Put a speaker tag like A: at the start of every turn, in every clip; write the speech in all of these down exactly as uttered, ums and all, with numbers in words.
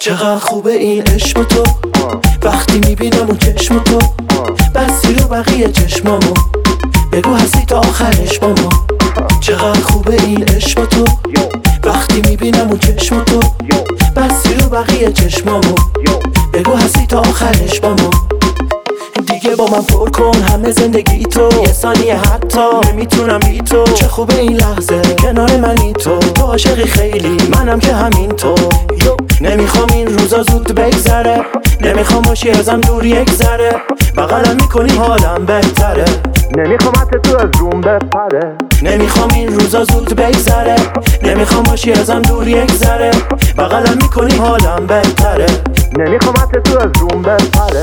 A: چقدر خوبه این عشق با تو، وقتی میبینم اون چشم تو، بسی رو بقیه چشمامو، بگو هستی تا آخرش با ما. چقدر خوبه این عشق با تو، وقتی میبینم اون چشم تو، بسی رو بقیه چشمامو، بگو هستی تا آخرش با ما. دیگه با من پر کن همه زندگی تو، یه ثانیه حتی نمیتونم بی تو. چه خوبه این لحظه کنار منی تو، تو عاشقی خیلی منم که همین تو. یو نمیخوام این روزا زود بگذره، نمیخوام باشی ازم دور یک ذره، بغلم میکنی حالم بهتره،
B: نمیخوام حتی تو از روم بپره.
A: نمیخوام این روزا زود بگذره، نمیخوام باشی ازم دور یک ذره، بغلم میکنی حالم بهتره،
B: نمیخوام حتی تو از روم بپره.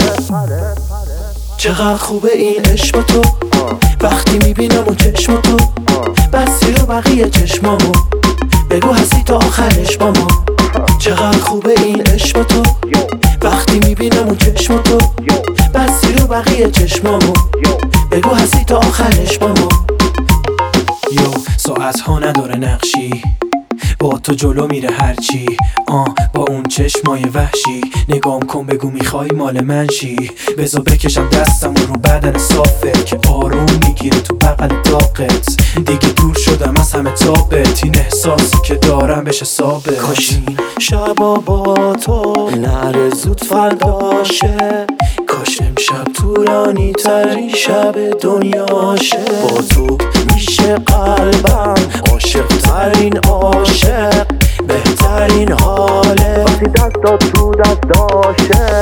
A: چقدر خوبه این عشق با تو، وقتی میبینم اون چشم تو، بسی رو بقیه چشمامو، بگو هستی تا آخرش با ما. چقدر خوبه این عشق با تو، وقتی میبینم اون چشم تو، بسی رو بقیه چشمامو، بگو هستی تا آخرش با ما.
C: یو ساعت ها نداره نقشی، با تو جلو میره هرچی. آه با اون چشمای وحشی، نگام کن بگو میخوای مال من شی. بذار بکشم دستم رو بدن صافت که آروم میگیره تو بغل داغت. دیگه دور شدم از همه تابت، این احساسی که دارم بشه ثابت.
A: کاش این شبا با تو نره زود فرداشه، کاش امشب طولانی ترین شب دنیاشه. با تو میشه قلبم عاشق ترین عاشق، بهترین حاله
B: وقتی دستات تو دستاشه.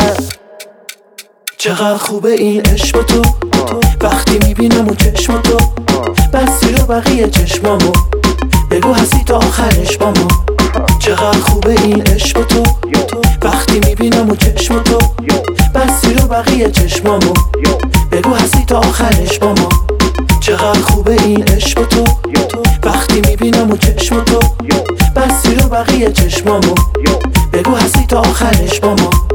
A: چقدر خوبه این عشق با تو، وقتی میبینم اون چشم تو، بسی رو بقیه چشمامو، بگو هستی تا آخرش با ما. چقدر خوبه این عشق با تو، وقتی میبینم اون چشم تو، بسی رو بقیه چشمامو، بگو هستی تا آخرش با ما. چقدر خوبه این عشق با تو، وقتی میبینم اون چشم تو، بسی رو بقیه چشمامو، بگو هستی تا آخرش با ما.